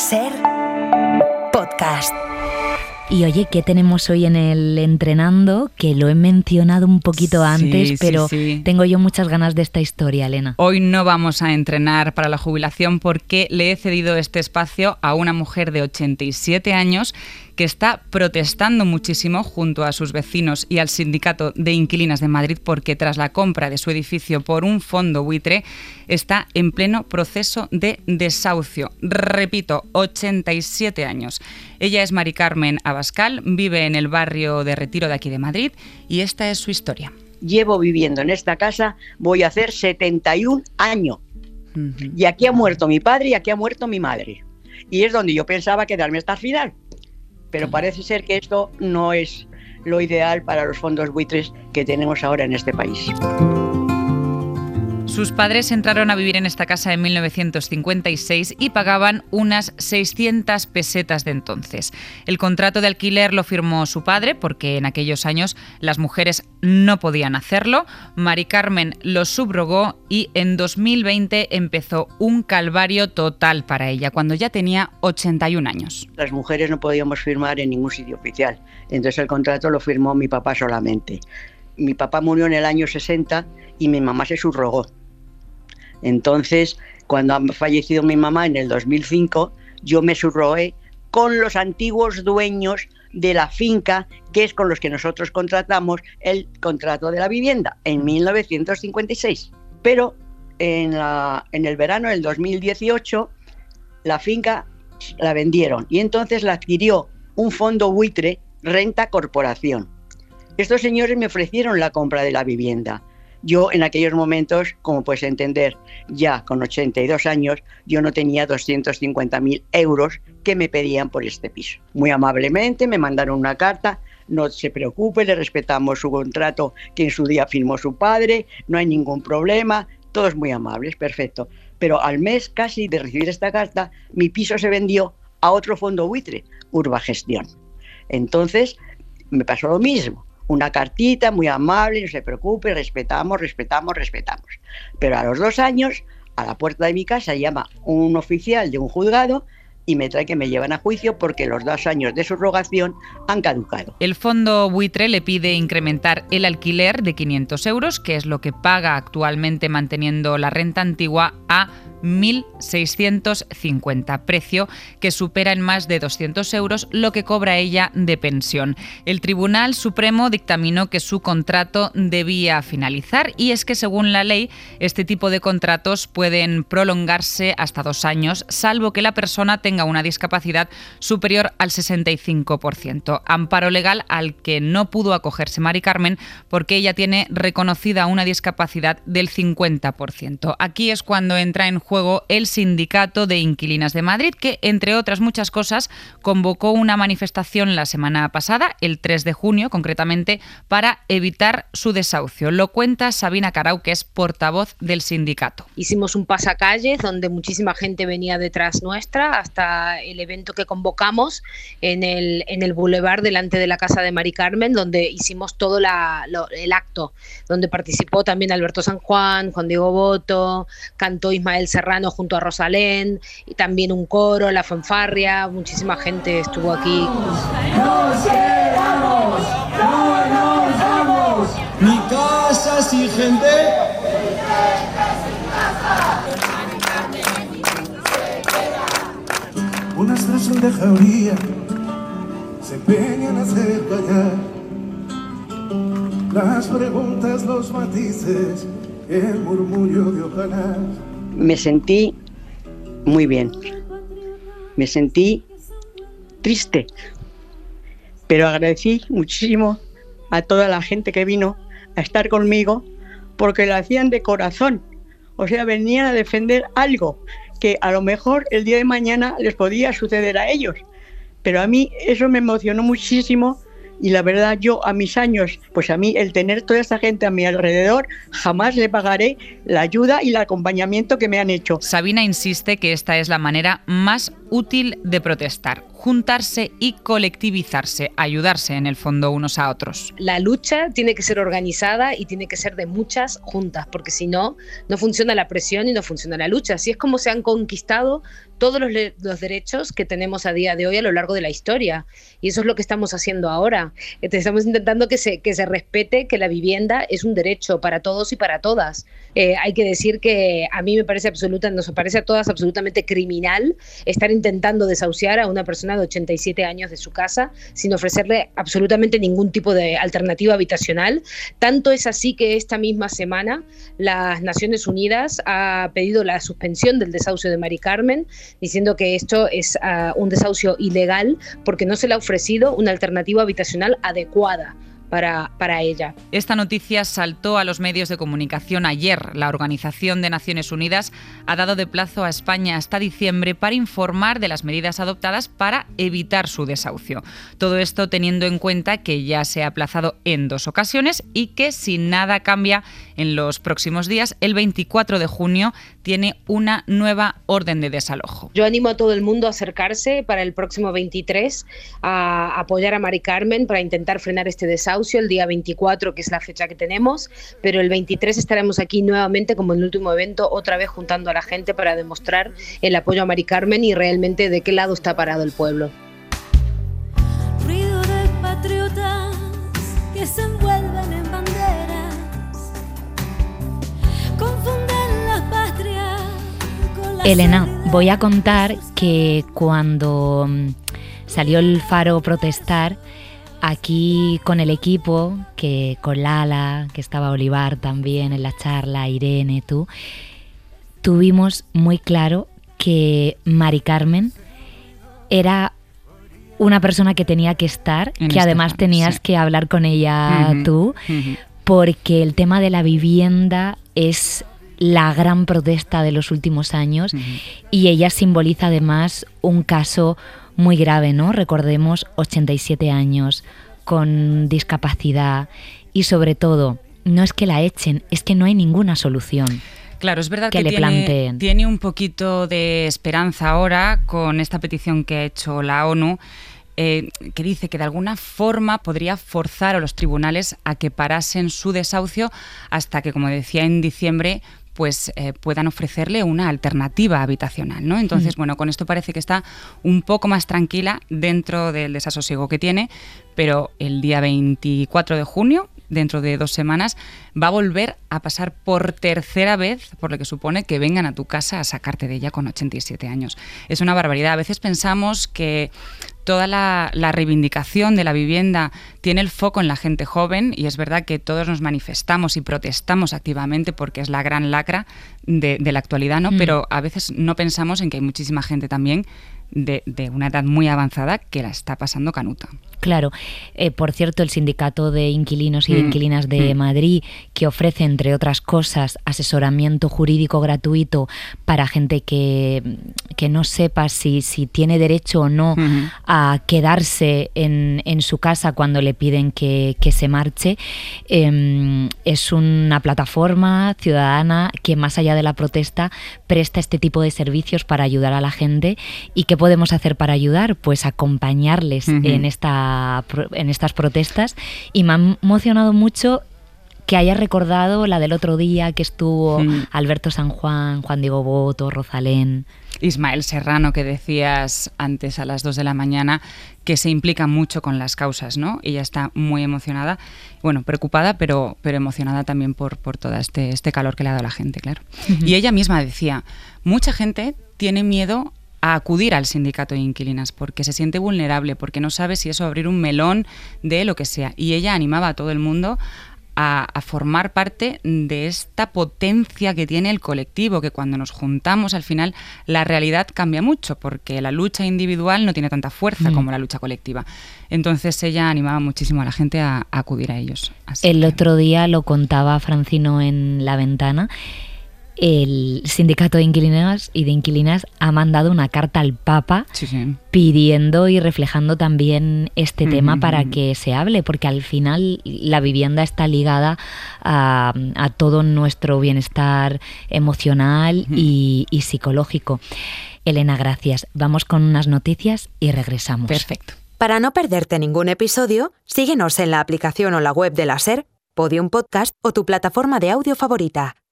Ser podcast. Y oye, ¿qué tenemos hoy en el Entrenando? Que lo he mencionado un poquito antes, pero tengo yo muchas ganas de esta historia, Elena. Hoy no vamos a entrenar para la jubilación porque le he cedido este espacio a una mujer de 87 años que está protestando muchísimo junto a sus vecinos y al Sindicato de Inquilinas de Madrid porque tras la compra de su edificio por un fondo buitre está en pleno proceso de desahucio. Repito, 87 años. Ella es Mari Carmen Abascal, vive en el barrio de Retiro de aquí de Madrid y esta es su historia. Llevo viviendo en esta casa, voy a hacer 71 años. Y aquí ha muerto mi padre y aquí ha muerto mi madre. Y es donde yo pensaba quedarme hasta el final. Pero parece ser que esto no es lo ideal para los fondos buitres que tenemos ahora en este país. Sus padres entraron a vivir en esta casa en 1956 y pagaban unas 600 pesetas de entonces. El contrato de alquiler lo firmó su padre porque en aquellos años las mujeres no podían hacerlo. Mari Carmen lo subrogó y en 2020 empezó un calvario total para ella, cuando ya tenía 81 años. Las mujeres no podíamos firmar en ningún sitio oficial, entonces el contrato lo firmó mi papá solamente. Mi papá murió en el año 60 y mi mamá se subrogó. Entonces, cuando ha fallecido mi mamá en el 2005, yo me subrogué con los antiguos dueños de la finca, que es con los que nosotros contratamos el contrato de la vivienda en 1956. Pero en el verano del 2018, la finca la vendieron y entonces la adquirió un fondo buitre, Renta Corporación. Estos señores me ofrecieron la compra de la vivienda. Yo en aquellos momentos, como puedes entender, ya con 82 años, yo no tenía 250.000 euros que me pedían por este piso. Muy amablemente me mandaron una carta: no se preocupe, le respetamos su contrato que en su día firmó su padre, no hay ningún problema, todos muy amables, perfecto. Pero al mes casi de recibir esta carta, mi piso se vendió a otro fondo buitre, Urbagestión. Entonces me pasó lo mismo. Una cartita muy amable, no se preocupe, respetamos. Pero a los 2 años, a la puerta de mi casa llama un oficial de un juzgado y me trae que me llevan a juicio porque los 2 años de subrogación han caducado. El fondo buitre le pide incrementar el alquiler de 500 euros, que es lo que paga actualmente manteniendo la renta antigua, a 1.650, precio que supera en más de 200 euros lo que cobra ella de pensión. El Tribunal Supremo dictaminó que su contrato debía finalizar y es que según la ley este tipo de contratos pueden prolongarse hasta 2 años, salvo que la persona tenga una discapacidad superior al 65%. Amparo legal al que no pudo acogerse Mari Carmen porque ella tiene reconocida una discapacidad del 50%. Aquí es cuando entra en juego el Sindicato de Inquilinas de Madrid, que, entre otras muchas cosas, convocó una manifestación la semana pasada, el 3 de junio concretamente, para evitar su desahucio. Lo cuenta Sabina Carau, que es portavoz del sindicato. Hicimos un pasacalles donde muchísima gente venía detrás nuestra hasta el evento que convocamos en el Boulevard delante de la casa de Mari Carmen, donde hicimos todo el acto, donde participó también Alberto San Juan, Juan Diego Boto, cantó Ismael Serrano junto a Rosalén, y también un coro, la fanfarria, muchísima gente estuvo aquí. ¡Nos quedamos! ¡No nos vamos! Mi casa sin gente. Unas no son de jauría, se empeñan a hacer callar las preguntas, los matices, el murmullo de ojalá. Me sentí muy bien, me sentí triste, pero agradecí muchísimo a toda la gente que vino a estar conmigo porque lo hacían de corazón, o sea, venían a defender algo que a lo mejor el día de mañana les podía suceder a ellos, pero a mí eso me emocionó muchísimo. Y la verdad, yo a mis años, pues a mí el tener toda esta gente a mi alrededor, jamás le pagaré la ayuda y el acompañamiento que me han hecho. Sabina insiste que esta es la manera más útil de protestar. juntarse y colectivizarse, ayudarse en el fondo unos a otros. La lucha tiene que ser organizada y tiene que ser de muchas juntas, porque si no, no funciona la presión y no funciona la lucha. Así es como se han conquistado todos los derechos que tenemos a día de hoy a lo largo de la historia. Y eso es lo que estamos haciendo ahora. Estamos intentando que se respete que la vivienda es un derecho para todos y para todas. Hay que decir que a mí nos parece a todas absolutamente criminal estar intentando desahuciar a una persona de 87 años de su casa sin ofrecerle absolutamente ningún tipo de alternativa habitacional. Tanto es así que esta misma semana las Naciones Unidas ha pedido la suspensión del desahucio de Mari Carmen, diciendo que esto es un desahucio ilegal porque no se le ha ofrecido una alternativa habitacional adecuada para ella. Esta noticia saltó a los medios de comunicación ayer. La Organización de Naciones Unidas ha dado de plazo a España hasta diciembre para informar de las medidas adoptadas para evitar su desahucio. Todo esto teniendo en cuenta que ya se ha aplazado en 2 ocasiones y que si nada cambia en los próximos días, el 24 de junio tiene una nueva orden de desalojo. Yo animo a todo el mundo a acercarse para el próximo 23 a apoyar a Mari Carmen para intentar frenar este desahucio. El día 24, que es la fecha que tenemos, pero el 23 estaremos aquí nuevamente como en el último evento, otra vez juntando a la gente para demostrar el apoyo a Mari Carmen y realmente de qué lado está parado el pueblo. Ruido de patriotas que se envuelven en banderas, confunden las patrias con las... Elena, voy a contar que cuando salió el Faro protestar, aquí con el equipo, que con Lala, que estaba Olivar también en la charla, Irene, tú, tuvimos muy claro que Mari Carmen era una persona que tenía que estar, que además tenías que hablar con ella tú, porque el tema de la vivienda es la gran protesta de los últimos años y ella simboliza además un caso muy grave, ¿no? Recordemos, 87 años, con discapacidad y sobre todo, no es que la echen, es que no hay ninguna solución. Claro, es verdad que tiene un poquito de esperanza ahora con esta petición que ha hecho la ONU, que dice que de alguna forma podría forzar a los tribunales a que parasen su desahucio hasta que, como decía, en diciembre pues puedan ofrecerle una alternativa habitacional, ¿no? Entonces, bueno, con esto parece que está un poco más tranquila dentro del desasosiego que tiene, pero el día 24 de junio, dentro de 2 semanas, va a volver a pasar por tercera vez, por lo que supone que vengan a tu casa a sacarte de ella con 87 años. Es una barbaridad. A veces pensamos que toda la reivindicación de la vivienda tiene el foco en la gente joven y es verdad que todos nos manifestamos y protestamos activamente porque es la gran lacra de la actualidad, ¿no? Pero a veces no pensamos en que hay muchísima gente también de una edad muy avanzada que la está pasando canuta. Claro. Por cierto, el Sindicato de Inquilinos y de Inquilinas de Madrid, que ofrece, entre otras cosas, asesoramiento jurídico gratuito para gente que no sepa si tiene derecho o no a quedarse en su casa cuando le piden que se marche. Es una plataforma ciudadana que, más allá de la protesta, presta este tipo de servicios para ayudar a la gente. ¿Y qué podemos hacer para ayudar? Pues acompañarles en estas protestas, y me ha emocionado mucho que hayas recordado la del otro día que estuvo Alberto San Juan, Juan Diego Boto, Rosalén. Ismael Serrano, que decías antes a las 2 de la mañana, que se implica mucho con las causas, ¿no? Ella está muy emocionada, bueno, preocupada, pero emocionada también por todo este calor que le ha dado a la gente, claro. Y ella misma decía, mucha gente tiene miedo a acudir al sindicato de inquilinas porque se siente vulnerable, porque no sabe si eso va a abrir un melón de lo que sea. Y ella animaba a todo el mundo a formar parte de esta potencia que tiene el colectivo, que cuando nos juntamos al final la realidad cambia mucho, porque la lucha individual no tiene tanta fuerza como la lucha colectiva. Entonces ella animaba muchísimo a la gente a acudir a ellos. Otro día lo contaba Francino en La Ventana, el sindicato de inquilinos y de inquilinas ha mandado una carta al Papa pidiendo y reflejando también este tema para que se hable, porque al final la vivienda está ligada a todo nuestro bienestar emocional y psicológico. Elena, gracias. Vamos con unas noticias y regresamos. Perfecto. Para no perderte ningún episodio, síguenos en la aplicación o la web de la SER, Podium Podcast o tu plataforma de audio favorita.